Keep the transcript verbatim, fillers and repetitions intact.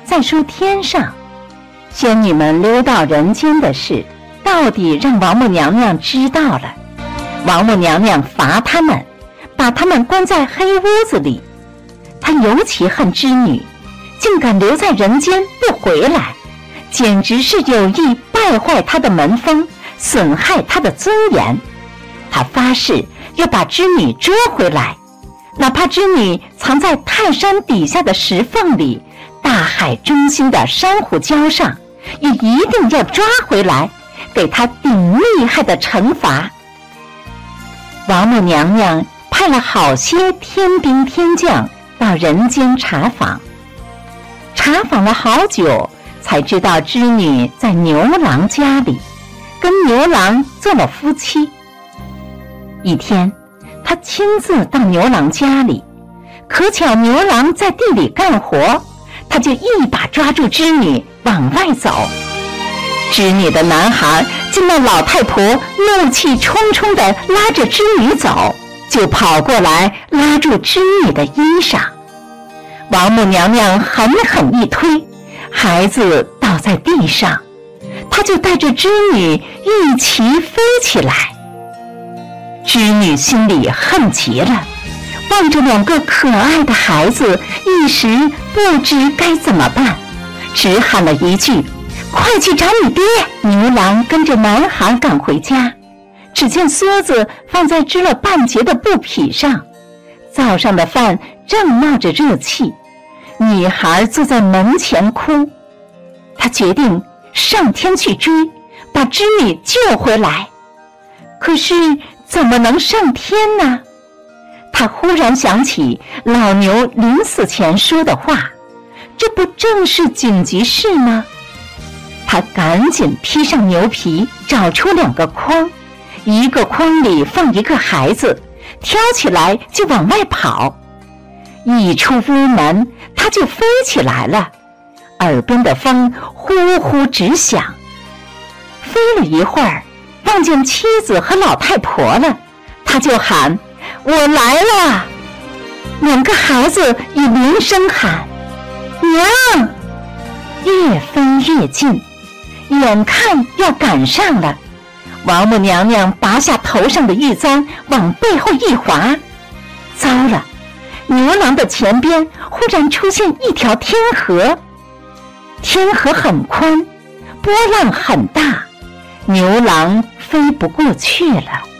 再说天上。仙女们溜到人间的事，到底让王母娘娘知道了。王母娘娘罚他们，把他们关在黑屋子里。她尤其恨织女，竟敢留在人间不回来，简直是有意败坏她的门风，损害她的尊严。她发誓要把织女捉回来，哪怕织女藏在泰山底下的石缝里，大海中心的珊瑚礁上，也一定要抓回来，给她顶厉害的惩罚。王母娘娘派了好些天兵天将到人间查访，查访了好久，才知道织女在牛郎家里，跟牛郎做了夫妻。一天，她亲自到牛郎家里，可巧牛郎在地里干活，她就一把抓住织女往外走。织女的男孩见那老太婆怒气冲冲地拉着织女走，就跑过来拉住织女的衣裳。王母娘娘狠狠一推，孩子倒在地上，她就带着织女一齐飞起来。织女心里恨极了，望着两个可爱的孩子，一时不知该怎么办，只喊了一句：快去找你爹！牛郎跟着男孩赶回家，只见梭子放在织了半截的布匹上，灶上的饭正冒着热气，女孩坐在门前哭。他决定上天去追，把织女救回来。可是怎么能上天呢？他忽然想起老牛临死前说的话，这不正是紧急事吗？他赶紧披上牛皮，找出两个筐，一个筐里放一个孩子，挑起来就往外跑。一出屋门，他就飞起来了，耳边的风呼呼直响。飞了一会儿，望见妻子和老太婆了，他就喊：我来了！两个孩子也连声喊：娘！越飞越近，眼看要赶上了，王母娘娘拔下头上的玉簪，往背后一划。糟了，牛郎的前边忽然出现一条天河，天河很宽，波浪很大，牛郎飞不过去了。